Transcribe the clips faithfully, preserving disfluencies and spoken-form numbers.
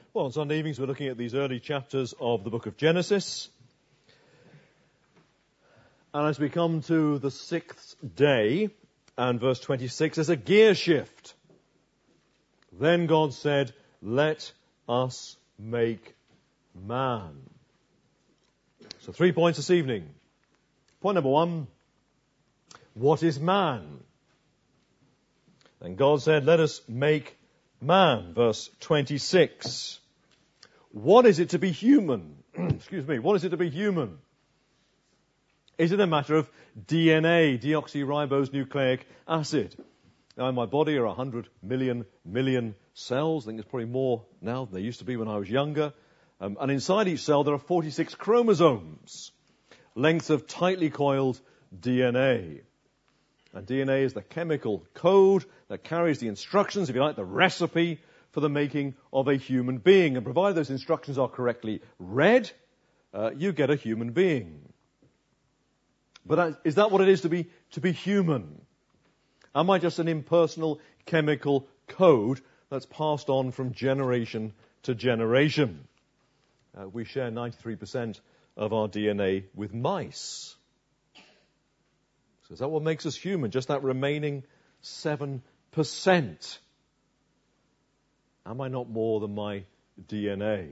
Well, on Sunday evenings we're looking at these early chapters of the book of Genesis. And as we come to the sixth day and verse twenty-six, there's a gear shift. Then God said, "Let us make man." So three points this evening. Point number one, what is man? Then God said, "Let us make man." Verse twenty-six. What is it to be human? Excuse me. What is it to be human? Is it a matter of D N A, deoxyribose nucleic acid? Now in my body are one hundred million million cells. I think it's probably more now than they used to be when I was younger. Um, and inside each cell there are forty-six chromosomes, lengths of tightly coiled D N A. And D N A is the chemical code that carries the instructions, if you like, the recipe for the making of a human being. And provided those instructions are correctly read, uh, you get a human being. But is that what it is to be to be human? Am I just an impersonal chemical code that's passed on from generation to generation? Uh, we share ninety-three percent of our D N A with mice. So is that what makes us human? Just that remaining seven percent? Am I not more than my D N A?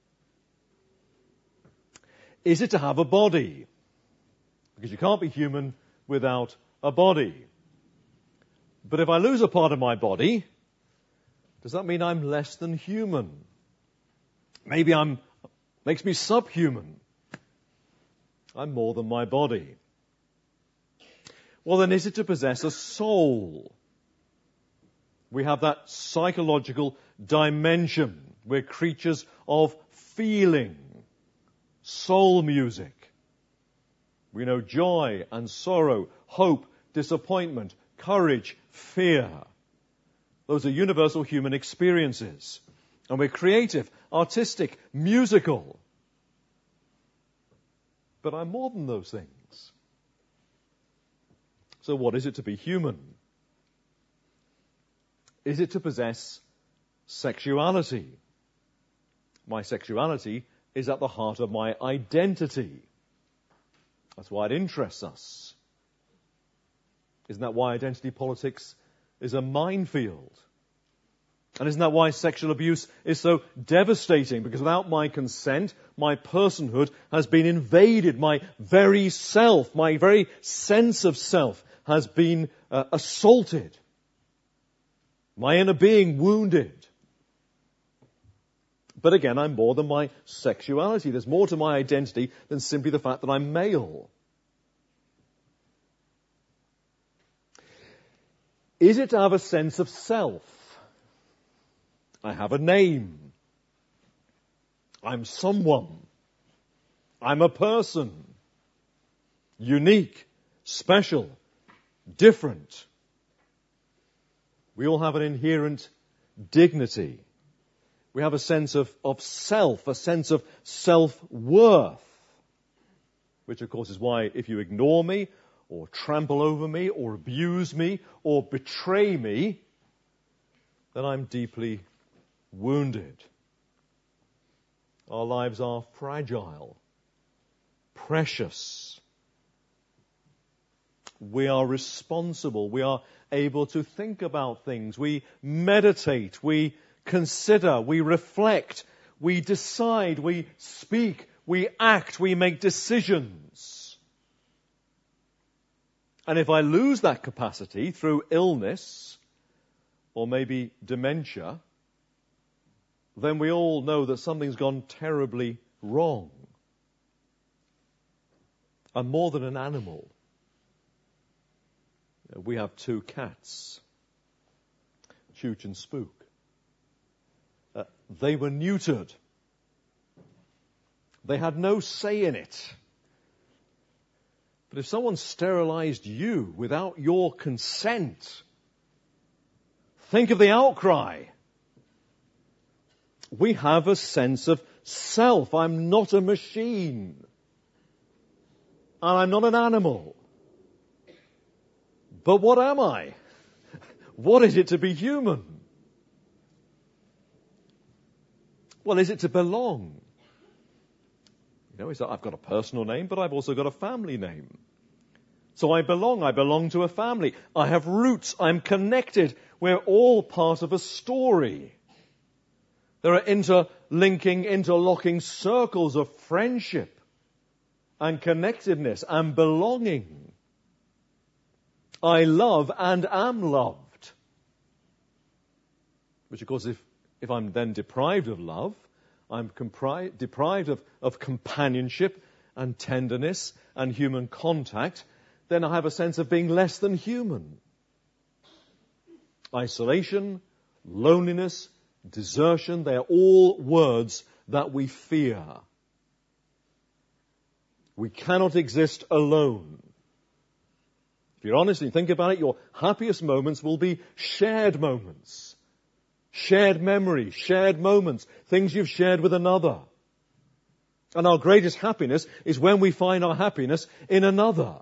Is it to have a body? Because you can't be human without a body. But if I lose a part of my body, does that mean I'm less than human? Maybe I'm makes me subhuman. I'm more than my body. Well, then is it to possess a soul? We have that psychological dimension. We're creatures of feeling, soul music. We know joy and sorrow, hope, disappointment, courage, fear. Those are universal human experiences. And we're creative, artistic, musical. But I'm more than those things. So what is it to be human? Is it to possess sexuality? My sexuality is at the heart of my identity. That's why it interests us. Isn't that why identity politics is a minefield? And isn't that why sexual abuse is so devastating? Because without my consent, my personhood has been invaded. My very self, my very sense of self has been uh, assaulted. My inner being wounded. But again, I'm more than my sexuality. There's more to my identity than simply the fact that I'm male. Is it to have a sense of self? I have a name. I'm someone. I'm a person. Unique, special, different. We all have an inherent dignity. We have a sense of, of self, a sense of self-worth. Which, of course, is why if you ignore me, or trample over me, or abuse me, or betray me, then I'm deeply wounded. Our lives are fragile, precious. We are responsible. We are able to think about things. We meditate. We consider. We reflect. We decide. We speak. We act. We make decisions. And if I lose that capacity through illness or maybe dementia, then we all know that something's gone terribly wrong. I'm more than an animal. We have two cats, Chooch and Spook. Uh, they were neutered. They had no say in it. But if someone sterilized you without your consent, think of the outcry. We have a sense of self. I'm not a machine. And I'm not an animal. But what am I? What is it to be human? Well, is it to belong? You know, is that I've got a personal name, but I've also got a family name. So I belong. I belong to a family. I have roots. I'm connected. We're all part of a story. There are interlinking, interlocking circles of friendship and connectedness and belonging. I love and am loved. Which, of course, if, if I'm then deprived of love, I'm compri- deprived of, of companionship and tenderness and human contact, then I have a sense of being less than human. Isolation, loneliness, desertion, they are all words that we fear. We cannot exist alone. If you're honest and you think about it, your happiest moments will be shared moments. Shared memories, shared moments, things you've shared with another. And our greatest happiness is when we find our happiness in another.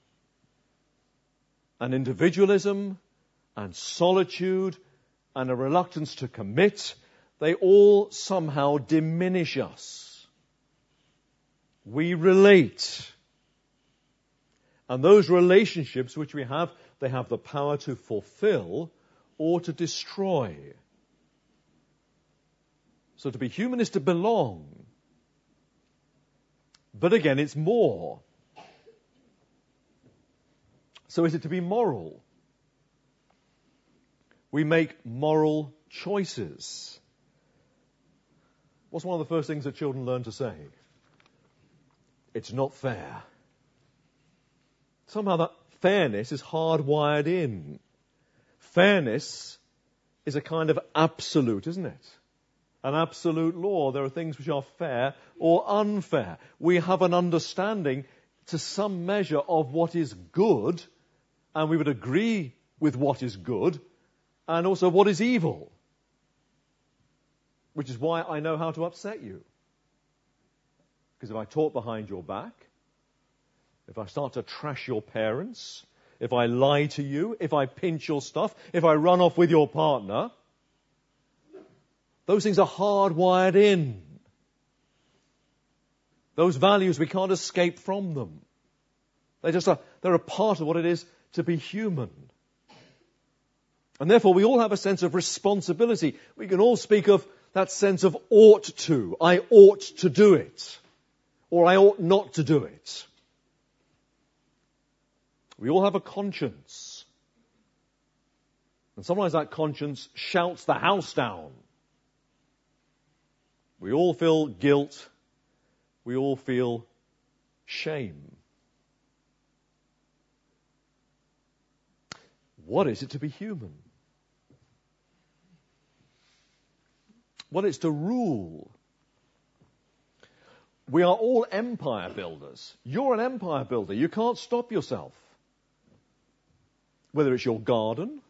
And individualism and solitude and a reluctance to commit, they all somehow diminish us. We relate. And those relationships which we have, they have the power to fulfill or to destroy. So to be human is to belong. But again, it's more. So is it to be moral? We make moral choices. What's one of the first things that children learn to say? It's not fair. Somehow that fairness is hardwired in. Fairness is a kind of absolute, isn't it? An absolute law. There are things which are fair or unfair. We have an understanding to some measure of what is good, and we would agree with what is good, and also what is evil. Which is why I know how to upset you. Because if I talk behind your back, if I start to trash your parents, if I lie to you, if I pinch your stuff, if I run off with your partner, those things are hardwired in. Those values, we can't escape from them. They just are, they're a part of what it is to be human. And therefore we all have a sense of responsibility. We can all speak of that sense of ought to. I ought to do it. Or I ought not to do it. We all have a conscience. And sometimes that conscience shouts the house down. We all feel guilt. We all feel shame. What is it to be human? Well, it's to rule. We are all empire builders. You're an empire builder. You can't stop yourself. Whether it's your garden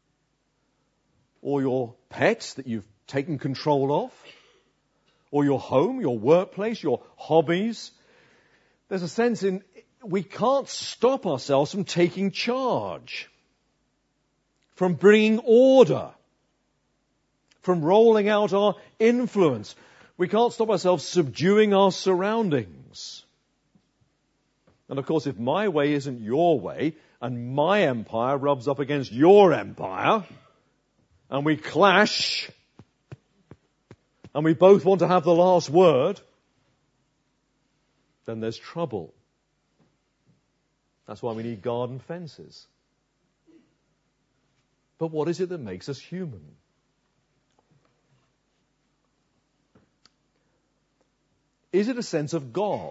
or your pets that you've taken control of, or your home, your workplace, your hobbies. There's a sense in we can't stop ourselves from taking charge, from bringing order, from rolling out our influence. We can't stop ourselves subduing our surroundings. And of course, if my way isn't your way, and my empire rubs up against your empire, and we clash, and we both want to have the last word, then there's trouble. That's why we need garden fences. But what is it that makes us human? Is it a sense of God?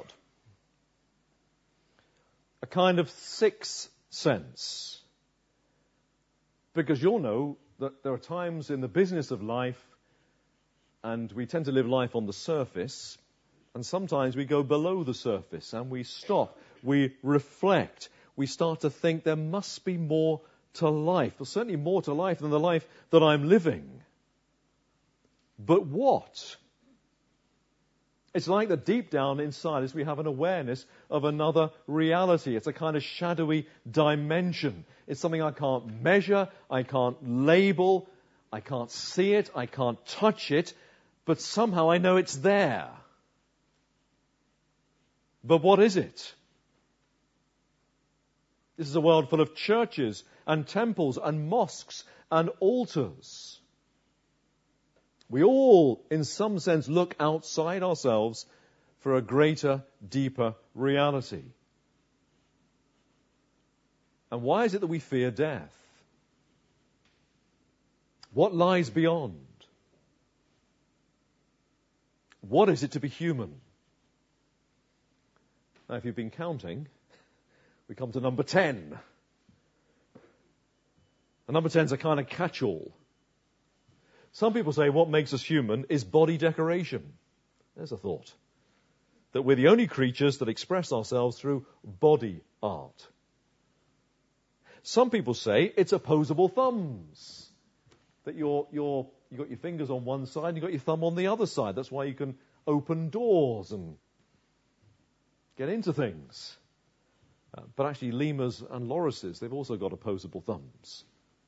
A kind of sixth sense? Because you'll know that there are times in the business of life, and we tend to live life on the surface, and sometimes we go below the surface and we stop, we reflect, we start to think there must be more to life, or certainly more to life than the life that I'm living. But what? It's like that deep down inside us we have an awareness of another reality. It's a kind of shadowy dimension. It's something I can't measure, I can't label, I can't see it, I can't touch it, but somehow I know it's there. But what is it? This is a world full of churches and temples and mosques and altars. We all, in some sense, look outside ourselves for a greater, deeper reality. And why is it that we fear death? What lies beyond? What is it to be human? Now, if you've been counting, we come to number ten. And number ten is a kind of catch-all. Some people say what makes us human is body decoration. There's a thought. That we're the only creatures that express ourselves through body art. Some people say it's opposable thumbs. That you're, you're, you've got your fingers on one side and you've got your thumb on the other side. That's why you can open doors and get into things. Uh, but actually lemurs and lorises, they've also got opposable thumbs.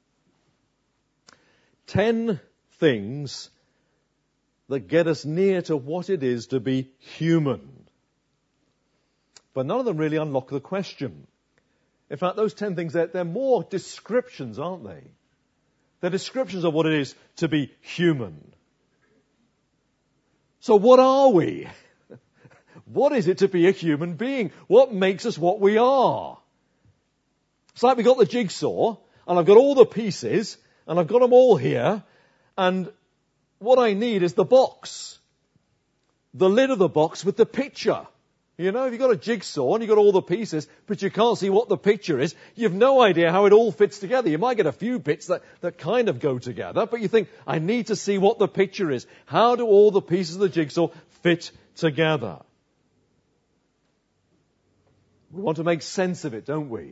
Ten things that get us near to what it is to be human. But none of them really unlock the question. In fact, those ten things, they're, they're more descriptions, aren't they? They're descriptions of what it is to be human. So what are we? What is it to be a human being? What makes us what we are? It's like we've got the jigsaw, and I've got all the pieces, and I've got them all here, and what I need is the box. The lid of the box with the picture. You know, if you've got a jigsaw and you've got all the pieces, but you can't see what the picture is, you've no idea how it all fits together. You might get a few bits that, that kind of go together, but you think, I need to see what the picture is. How do all the pieces of the jigsaw fit together? We want to make sense of it, don't we?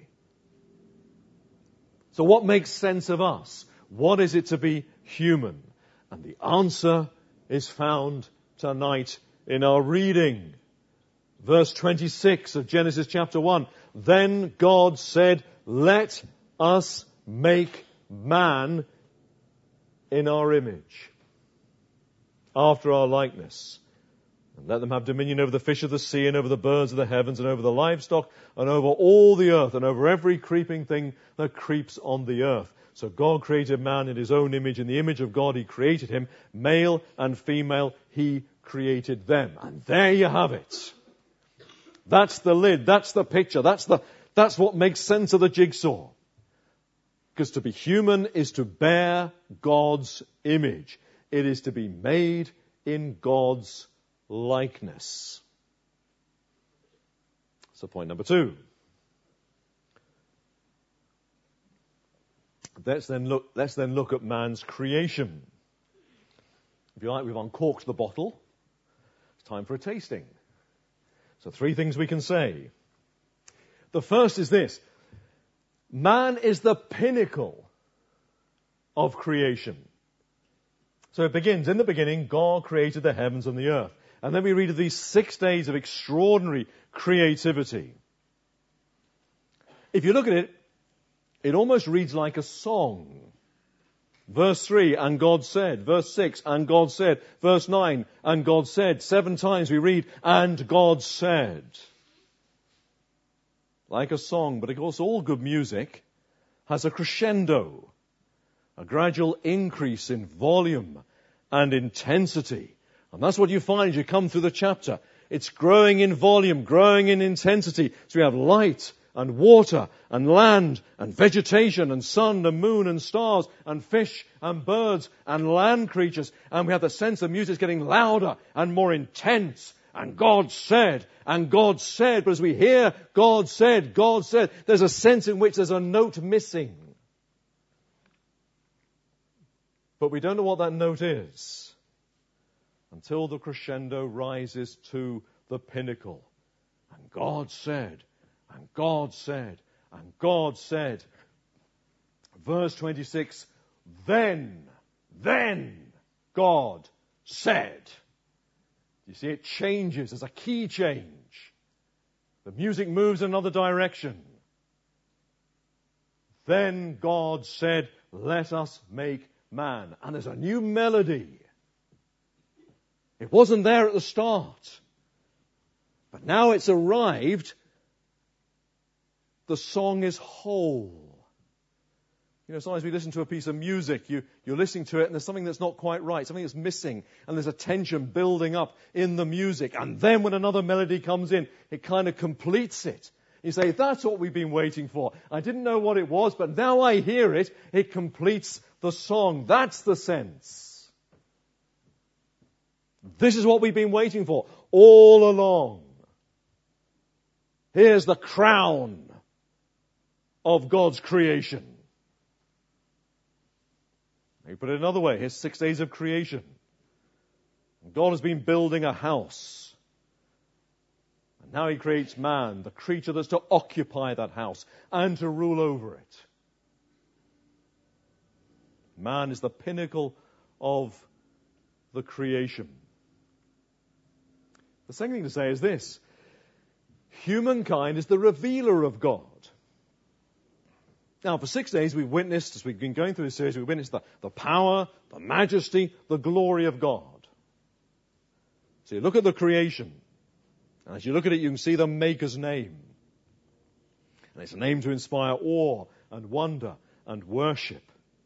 So what makes sense of us? What is it to be human? And the answer is found tonight in our reading. Verse twenty-six of Genesis chapter one. Then God said, let us make man in our image, after our likeness. And let them have dominion over the fish of the sea and over the birds of the heavens and over the livestock and over all the earth and over every creeping thing that creeps on the earth. So God created man in his own image. In the image of God he created him. Male and female he created them. And there you have it. That's the lid. That's the picture. That's the, that's what makes sense of the jigsaw. Because to be human is to bear God's image. It is to be made in God's likeness. So point number two. Let's then look, let's then look at man's creation. If you like, we've uncorked the bottle. It's time for a tasting. So three things we can say. The first is this. Man is the pinnacle of creation. So it begins, in the beginning, God created the heavens and the earth. And then we read of these six days of extraordinary creativity. If you look at it, it almost reads like a song. Verse three, and God said. Verse six, and God said. Verse nine, and God said. Seven times we read, and God said. Like a song, but of course all good music has a crescendo, a gradual increase in volume and intensity. And that's what you find as you come through the chapter. It's growing in volume, growing in intensity. So we have light and water and land and vegetation and sun and moon and stars and fish and birds and land creatures. And we have the sense of music getting louder and more intense. And God said, and God said. But as we hear God said, God said, there's a sense in which there's a note missing. But we don't know what that note is until the crescendo rises to the pinnacle. And God said, and God said, and God said. Verse twenty-six, then, then God said. You see, it changes. There's a key change. The music moves in another direction. Then God said, let us make man. And there's a new melody. It wasn't there at the start. But now it's arrived. The song is whole. You know, sometimes we listen to a piece of music, you, you're listening to it and there's something that's not quite right, something that's missing, and there's a tension building up in the music. And then when another melody comes in, it kind of completes it. You say, that's what we've been waiting for. I didn't know what it was, but now I hear it, it completes the song. That's the sense. This is what we've been waiting for all along. Here's the crown of God's creation. Maybe put it another way. Here's six days of creation. God has been building a house. And now he creates man, the creature that's to occupy that house and to rule over it. Man is the pinnacle of the creation. The second thing to say is this. Humankind is the revealer of God. Now, for six days we've witnessed, as we've been going through this series, we've witnessed the, the power, the majesty, the glory of God. So you look at the creation. And as you look at it, you can see the Maker's name. And it's a name to inspire awe and wonder and worship.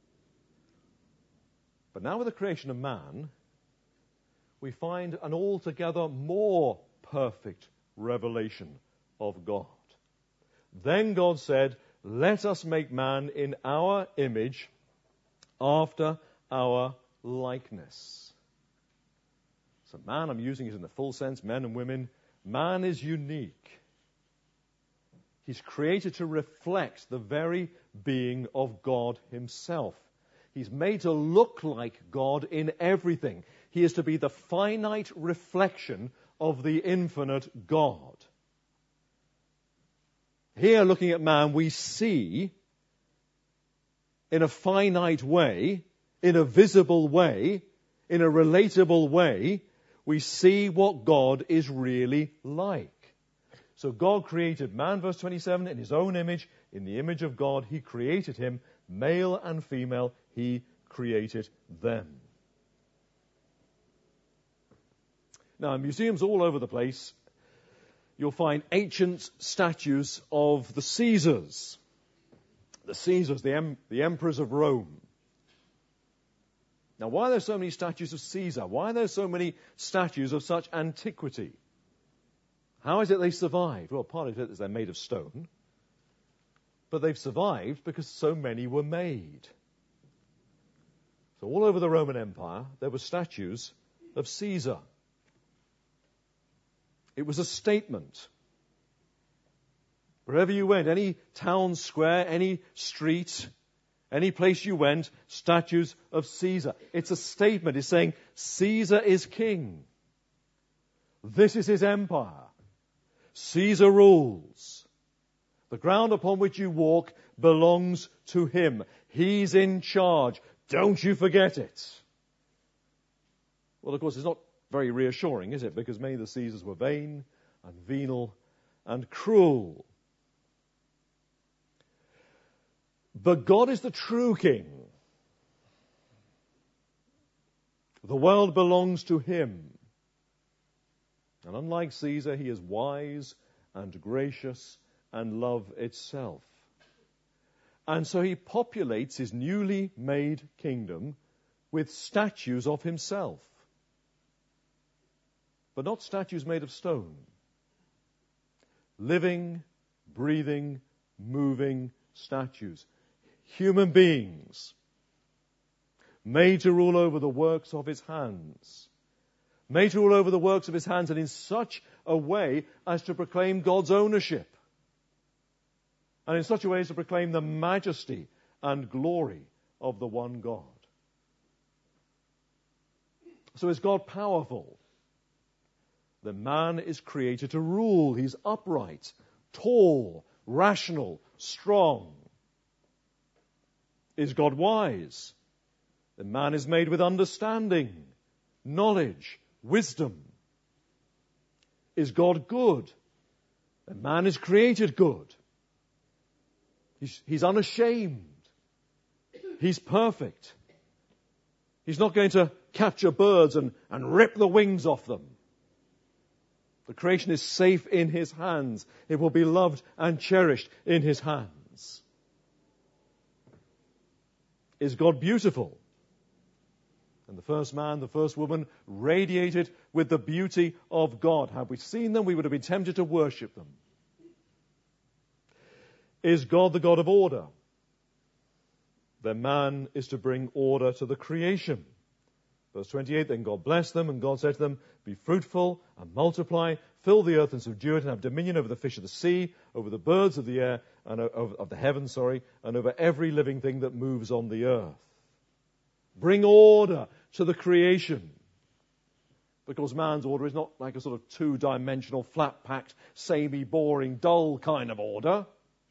But now with the creation of man, we find an altogether more perfect revelation of God. Then God said, let us make man in our image, after our likeness. So man, I'm using it in the full sense, men and women. Man is unique. He's created to reflect the very being of God himself. He's made to look like God in everything. He is to be the finite reflection of the infinite God. Here, looking at man, we see in a finite way, in a visible way, in a relatable way, we see what God is really like. So God created man, verse twenty-seven, in his own image, in the image of God, he created him, male and female, he created them. Now, in museums all over the place, you'll find ancient statues of the Caesars. The Caesars, the, em- the emperors of Rome. Now, why are there so many statues of Caesar? Why are there so many statues of such antiquity? How is it they survived? Well, part of it is they're made of stone. But they've survived because so many were made. So all over the Roman Empire, there were statues of Caesar. It was a statement. Wherever you went, any town square, any street, any place you went, statues of Caesar. It's a statement. It's saying, Caesar is king. This is his empire. Caesar rules. The ground upon which you walk belongs to him. He's in charge. Don't you forget it. Well, of course, it's not very reassuring, is it? Because many of the Caesars were vain and venal and cruel. But God is the true king. The world belongs to him. And unlike Caesar, he is wise and gracious and love itself. And so he populates his newly made kingdom with statues of himself. But not statues made of stone. Living, breathing, moving statues. Human beings. Made to rule over the works of his hands. Made to rule over the works of his hands, and in such a way as to proclaim God's ownership. And in such a way as to proclaim the majesty and glory of the one God. So is God powerful? The man is created to rule. He's upright, tall, rational, strong. Is God wise? The man is made with understanding, knowledge, wisdom. Is God good? The man is created good. He's, he's unashamed. He's perfect. He's not going to capture birds and, and rip the wings off them. The creation is safe in his hands. It will be loved and cherished in his hands. Is God beautiful? And the first man, the first woman, radiated with the beauty of God. Had we seen them, we would have been tempted to worship them. Is God the God of order? Then man is to bring order to the creation. Verse twenty-eight, then God blessed them, and God said to them, be fruitful and multiply, fill the earth and subdue it, and have dominion over the fish of the sea, over the birds of the air, and over, of the heavens, sorry, and over every living thing that moves on the earth. Bring order to the creation. Because man's order is not like a sort of two-dimensional, flat-packed, samey, boring, dull kind of order.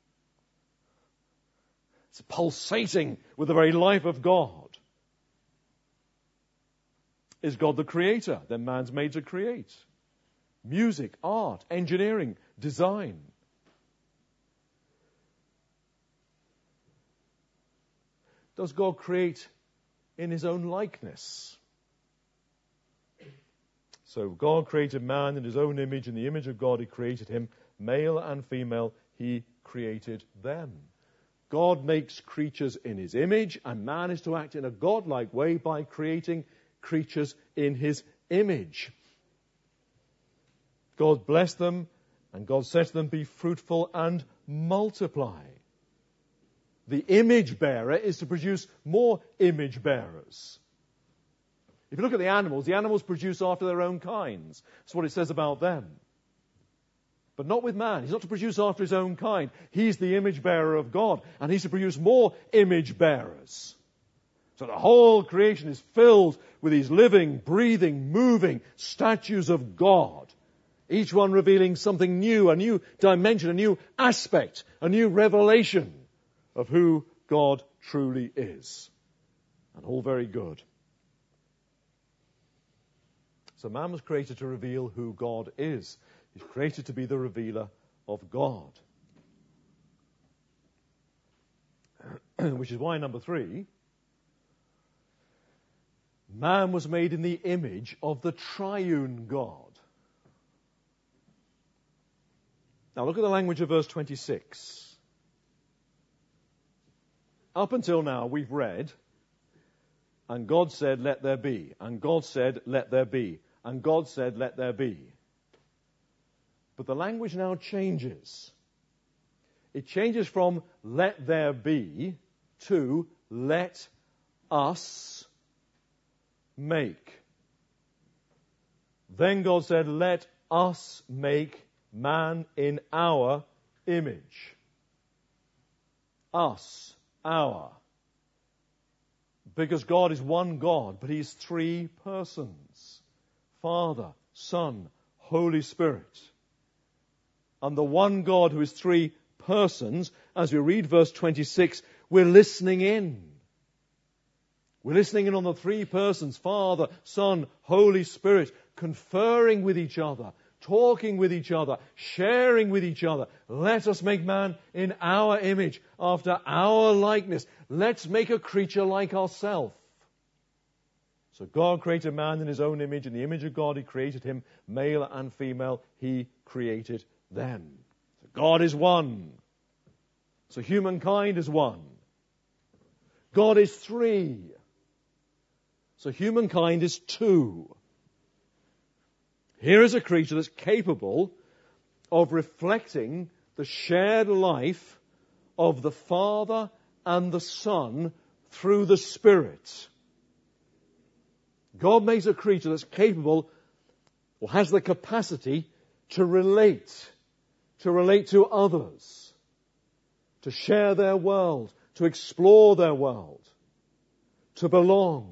It's pulsating with the very life of God. Is God the creator? Then man's made to create. Music, art, engineering, design. Does God create in his own likeness? So God created man in his own image. In the image of God he created him. Male and female he created them. God makes creatures in his image, and man is to act in a God-like way by creating creatures in his image. God blessed them, and God said to them, be fruitful and multiply. The image bearer is to produce more image bearers. If you look at the animals, the animals produce after their own kinds. That's what it says about them. But not with man. He's not to produce after his own kind. He's the image bearer of God, and he's to produce more image bearers. So the whole creation is filled with these living, breathing, moving statues of God. Each one revealing something new, a new dimension, a new aspect, a new revelation of who God truly is. And all very good. So man was created to reveal who God is. He's created to be the revealer of God. Which is why, number three, man was made in the image of the triune God. Now look at the language of verse twenty-six. Up until now we've read, and God said, let there be. And God said, let there be. And God said, let there be. But the language now changes. It changes from let there be to let us make. Then God said, let us make man in our image. Us, our. Because God is one God, but he's three persons. Father, Son, Holy Spirit. And the one God who is three persons, as we read verse twenty-six, we're listening in. We're listening in on the three persons, Father, Son, Holy Spirit, conferring with each other, talking with each other, sharing with each other. Let us make man in our image, after our likeness. Let's make a creature like ourselves. So God created man in his own image. In the image of God he created him, male and female he created them. So God is one. So humankind is one. God is three. So humankind is two. Here is a creature that's capable of reflecting the shared life of the Father and the Son through the Spirit. God makes a creature that's capable or has the capacity to relate, to relate to others, to share their world, to explore their world, to belong.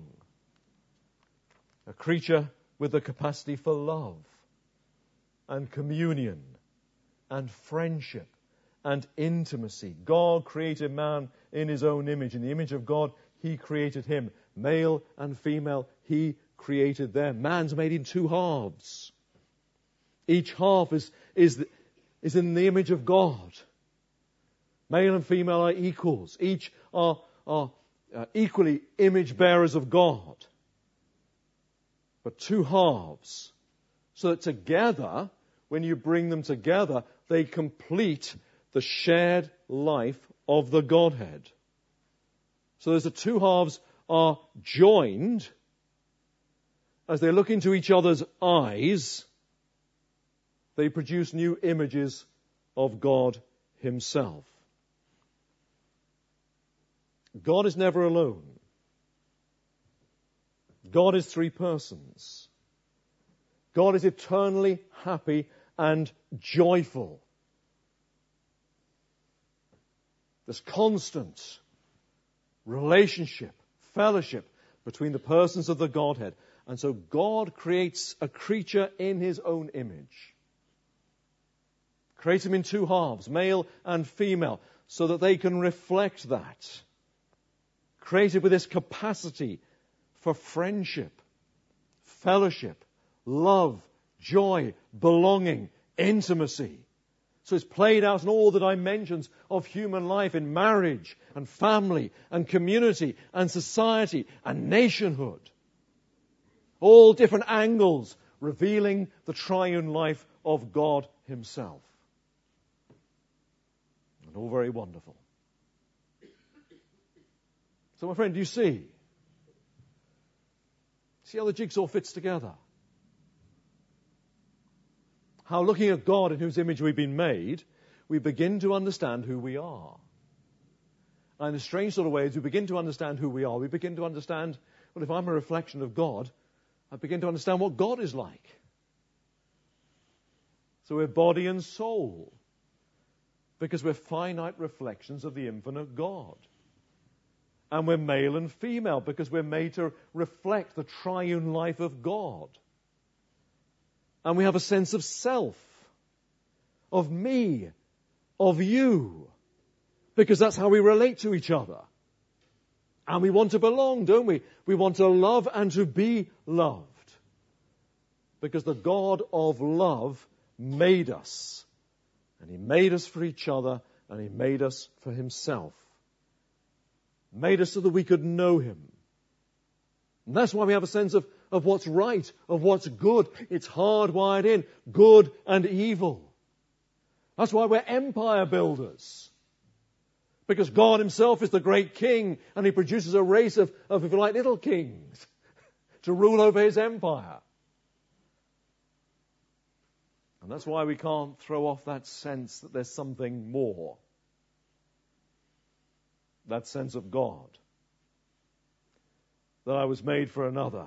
A creature with the capacity for love and communion and friendship and intimacy. God created man in his own image. In the image of God, he created him. Male and female, he created them. Man's made in two halves. Each half is, is, is in the image of God. Male and female are equals. Each are, are uh, equally image bearers of God. but two halves, so that together, when you bring them together, they complete the shared life of the Godhead. So as the two halves are joined, as they look into each other's eyes, they produce new images of God Himself. God is never alone. God is three persons. God is eternally happy and joyful. There's constant relationship, fellowship between the persons of the Godhead. And so God creates a creature in His own image. Creates him in two halves, male and female, so that they can reflect that. Created with this capacity for friendship, fellowship, love, joy, belonging, intimacy. So it's played out in all the dimensions of human life, in marriage and family and community and society and nationhood. All different angles revealing the triune life of God Himself. And all very wonderful. So my friend, do you see? See how the jigsaw fits together? How looking at God in whose image we've been made, we begin to understand who we are. And in a strange sort of way, as we begin to understand who we are, we begin to understand, well, if I'm a reflection of God, I begin to understand what God is like. So we're body and soul, because we're finite reflections of the infinite God. And we're male and female, because we're made to reflect the triune life of God. And we have a sense of self, of me, of you, because that's how we relate to each other. And we want to belong, don't we? We want to love and to be loved. Because the God of love made us. And He made us for each other, and He made us for Himself. Made us so that we could know Him. And that's why we have a sense of, of what's right, of what's good. It's hardwired in, good and evil. That's why we're empire builders. Because God Himself is the great king, and He produces a race of, of if you like, little kings to rule over His empire. And that's why we can't throw off that sense that there's something more. That sense of God. That I was made for another.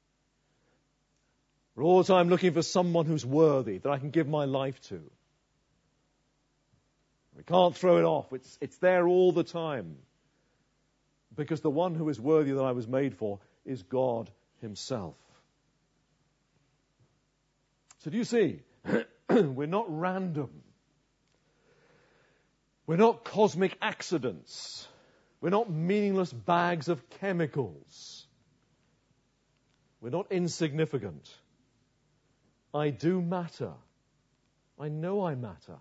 We're all the time looking for someone who's worthy, that I can give my life to. We can't throw it off. It's, it's there all the time. Because the one who is worthy that I was made for is God Himself. So do you see? We're not random. We're not cosmic accidents. We're not meaningless bags of chemicals. We're not insignificant. I do matter. I know I matter.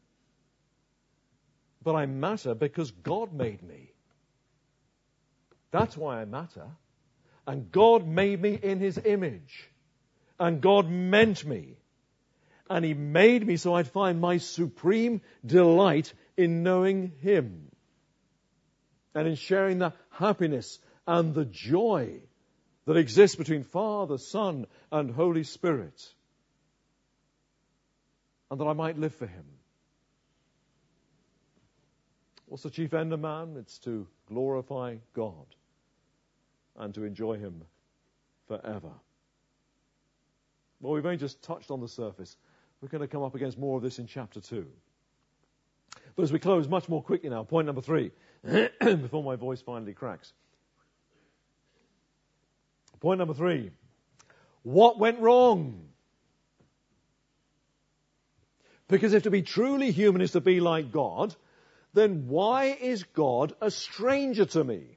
But I matter because God made me. That's why I matter. And God made me in His image. And God meant me. And He made me so I'd find my supreme delight in knowing Him. And in sharing the happiness and the joy that exists between Father, Son, and Holy Spirit. And that I might live for Him. What's the chief end of man? It's to glorify God and to enjoy Him forever. Well, we've only just touched on the surface. We're going to come up against more of this in chapter two. But as we close much more quickly now, point number three, before my voice finally cracks. Point number three, what went wrong? Because if to be truly human is to be like God, then why is God a stranger to me?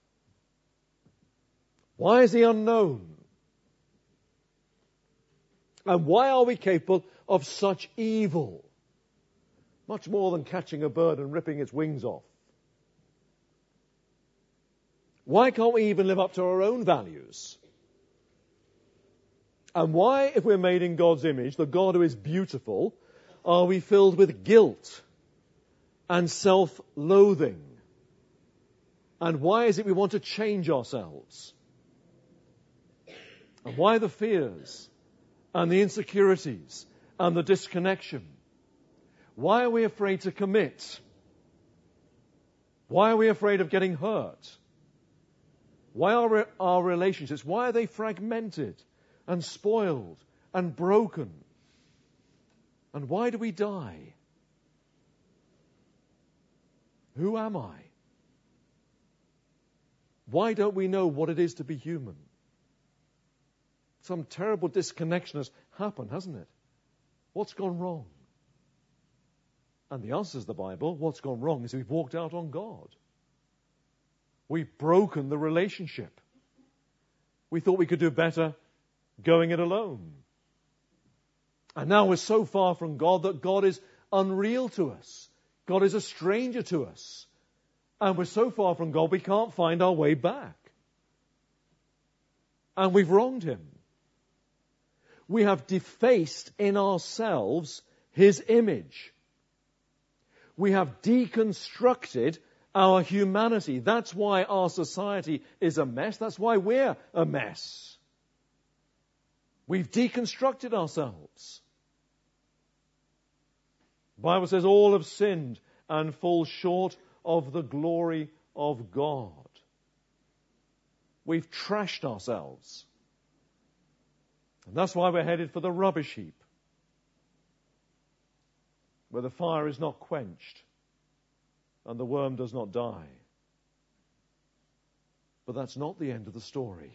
Why is He unknown? And why are we capable of such evil? Much more than catching a bird and ripping its wings off. Why can't we even live up to our own values? And why, if we're made in God's image, the God who is beautiful, are we filled with guilt and self-loathing? And why is it we want to change ourselves? And why the fears and the insecurities and the disconnection? Why are we afraid to commit? Why are we afraid of getting hurt? Why are our relationships, why are they fragmented and spoiled and broken? And why do we die? Who am I? Why don't we know what it is to be human? Some terrible disconnection has happened, hasn't it? What's gone wrong? And the answer is the Bible. What's gone wrong is we've walked out on God. We've broken the relationship. We thought we could do better going it alone. And now we're so far from God that God is unreal to us. God is a stranger to us. And we're so far from God we can't find our way back. And we've wronged Him. We have defaced in ourselves His image. We have deconstructed our humanity. That's why our society is a mess. That's why we're a mess. We've deconstructed ourselves. The Bible says all have sinned and fall short of the glory of God. We've trashed ourselves. And that's why we're headed for the rubbish heap, where the fire is not quenched and the worm does not die. But that's not the end of the story.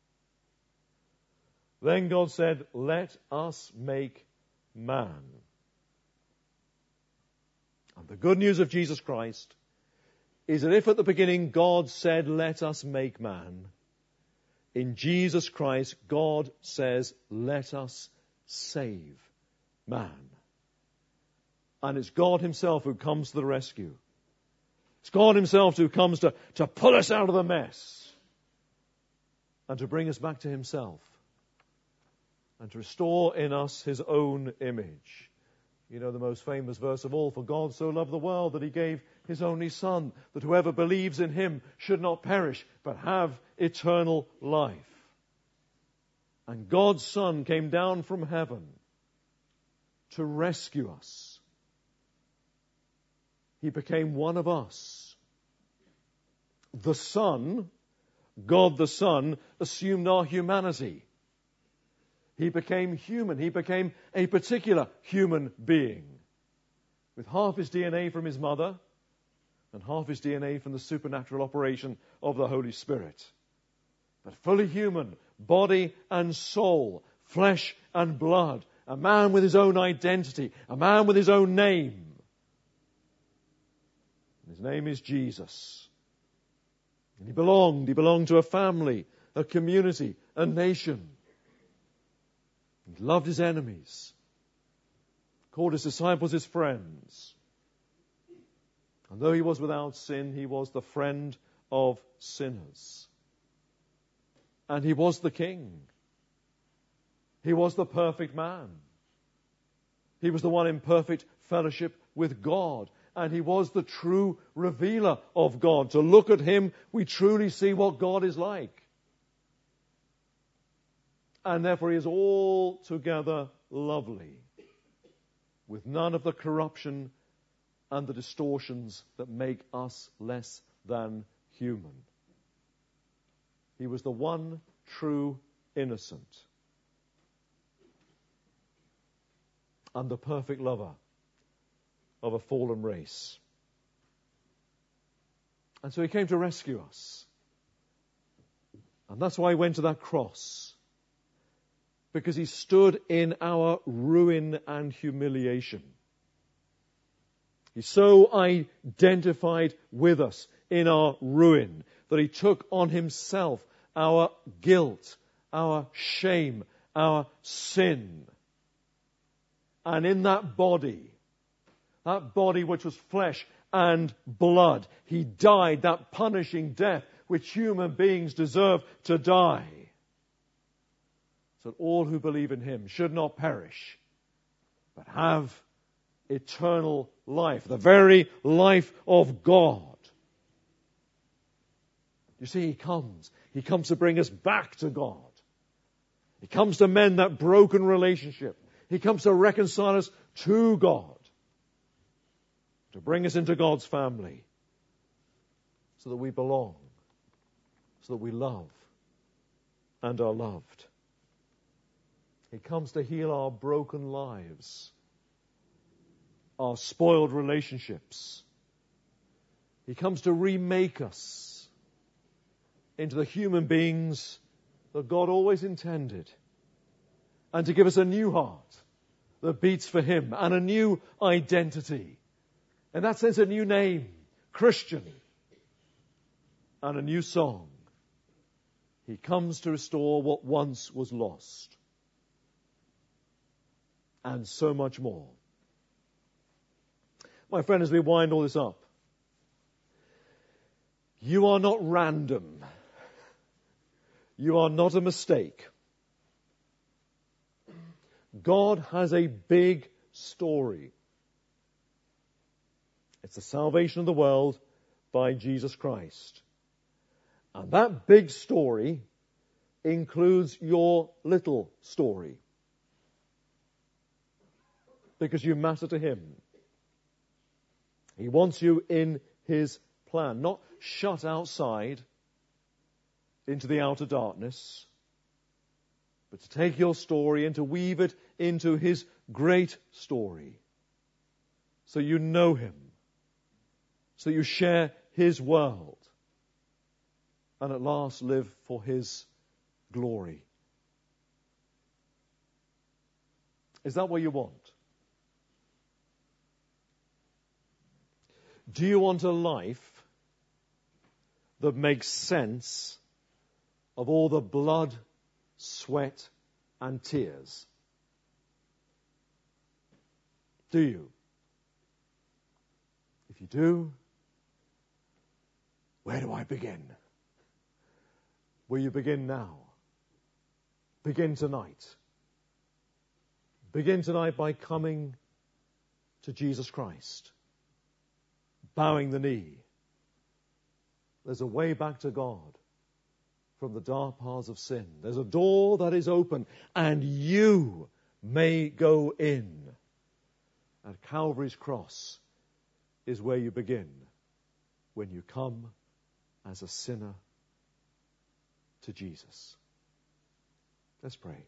Then God said, let us make man. And the good news of Jesus Christ is that if at the beginning God said, let us make man, in Jesus Christ, God says, let us save man. And it's God Himself who comes to the rescue. It's God Himself who comes to, to pull us out of the mess and to bring us back to Himself and to restore in us His own image. You know the most famous verse of all, for God so loved the world that He gave His only Son, that whoever believes in Him should not perish, but have eternal life. And God's Son came down from heaven to rescue us. He became one of us. The Son, God the Son, assumed our humanity. He became human. He became a particular human being with half his D N A from his mother and half his D N A from the supernatural operation of the Holy Spirit. But fully human, body and soul, flesh and blood, a man with his own identity, a man with his own name. His name is Jesus. And he belonged, he belonged to a family, a community, a nation. He loved his enemies, called his disciples his friends. And though he was without sin, he was the friend of sinners. And he was the King. He was the perfect man. He was the one in perfect fellowship with God. And he was the true revealer of God. To look at him, we truly see what God is like. And therefore he is altogether lovely, with none of the corruption and the distortions that make us less than human. He was the one true innocent and the perfect lover of a fallen race. And so he came to rescue us. And that's why he went to that cross. Because he stood in our ruin and humiliation. He so identified with us in our ruin that he took on himself our guilt, our shame, our sin. And in that body, that body which was flesh and blood, he died that punishing death which human beings deserve to die. so that all who believe in him should not perish, but have eternal life, the very life of God. You see, he comes. He comes to bring us back to God. He comes to mend that broken relationship. He comes to reconcile us to God, to bring us into God's family, so that we belong, so that we love and are loved. He comes to heal our broken lives, our spoiled relationships. He comes to remake us into the human beings that God always intended, and to give us a new heart that beats for him, and a new identity. In that sense, a new name, Christian, and a new song. He comes to restore what once was lost, and so much more. My friend, as we wind all this up, you are not random. You are not a mistake. God has a big story. It's the salvation of the world by Jesus Christ. And that big story includes your little story, because you matter to him. He wants you in his plan, not shut outside into the outer darkness, but to take your story and to weave it into his great story, so you know him, so you share his world, and at last live for his glory. Is that what you want? Do you want a life that makes sense of all the blood, sweat, and tears? Do you? If you do, where do I begin? Will you begin now? Begin tonight. Begin tonight by coming to Jesus Christ, bowing the knee. There's a way back to God from the dark paths of sin. There's a door that is open, and you may go in. At Calvary's cross is where you begin, when you come as a sinner to Jesus. Let's pray.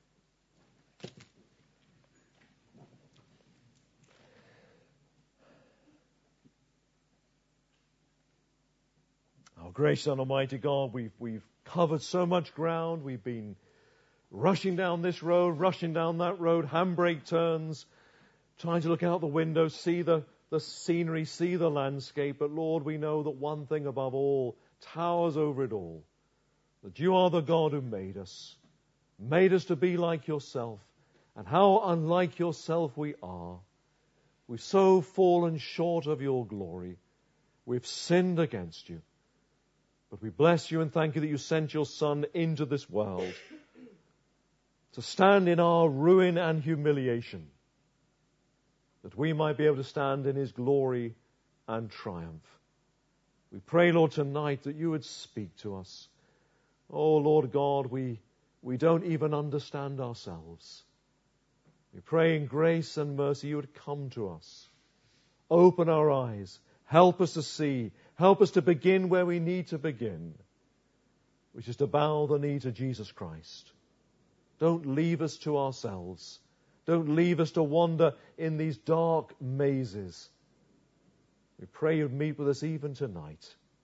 Our gracious and almighty God, we've, we've covered so much ground. We've been rushing down this road, rushing down that road, handbrake turns, trying to look out the window, see the, the scenery, see the landscape. But Lord, we know that one thing above all towers over it all, that you are the God who made us, made us to be like yourself, and how unlike yourself we are. We've so fallen short of your glory. We've sinned against you. But we bless you and thank you that you sent your Son into this world to stand in our ruin and humiliation, that we might be able to stand in his glory and triumph. We pray, Lord, tonight that you would speak to us. Oh, Lord God, we, we don't even understand ourselves. We pray in grace and mercy you would come to us. Open our eyes. Help us to see. Help us to begin where we need to begin, which is to bow the knee to Jesus Christ. Don't leave us to ourselves. Don't leave us to wander in these dark mazes. We pray you'd meet with us even tonight.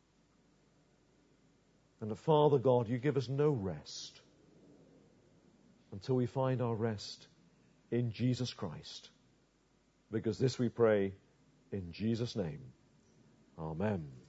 And the Father God, you give us no rest until we find our rest in Jesus Christ. Because this we pray in Jesus' name. Amen.